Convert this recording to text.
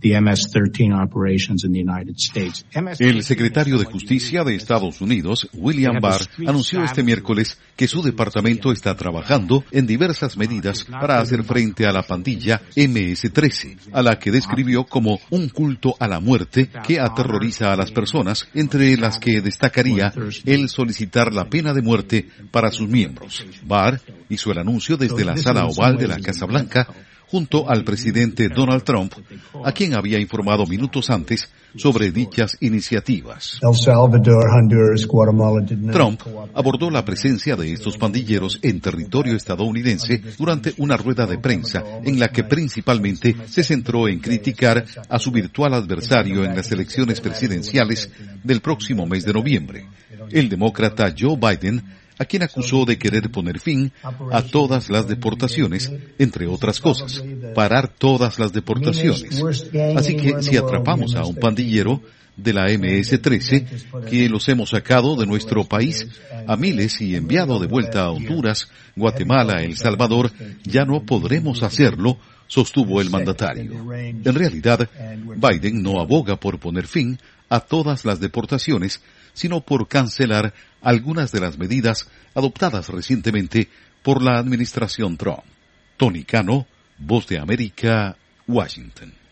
El secretario de Justicia de Estados Unidos, William Barr, anunció este miércoles que su departamento está trabajando en diversas medidas para hacer frente a la pandilla MS-13, a la que describió como un culto a la muerte que aterroriza a las personas, entre las que destacaría el solicitar la pena de muerte para sus miembros. Barr hizo el anuncio desde la sala oval de la Casa Blanca, junto al presidente Donald Trump, a quien había informado minutos antes sobre dichas iniciativas. Trump abordó la presencia de estos pandilleros en territorio estadounidense durante una rueda de prensa en la que principalmente se centró en criticar a su virtual adversario en las elecciones presidenciales del próximo mes de noviembre, el demócrata Joe Biden, a quien acusó de querer poner fin a todas las deportaciones, entre otras cosas, parar todas las deportaciones. Así que si atrapamos a un pandillero de la MS-13, que los hemos sacado de nuestro país a miles y enviado de vuelta a Honduras, Guatemala, El Salvador, ya no podremos hacerlo, sostuvo el mandatario. En realidad, Biden no aboga por poner fin a todas las deportaciones, sino por cancelar algunas de las medidas adoptadas recientemente por la administración Trump. Tony Cano, Voz de América, Washington.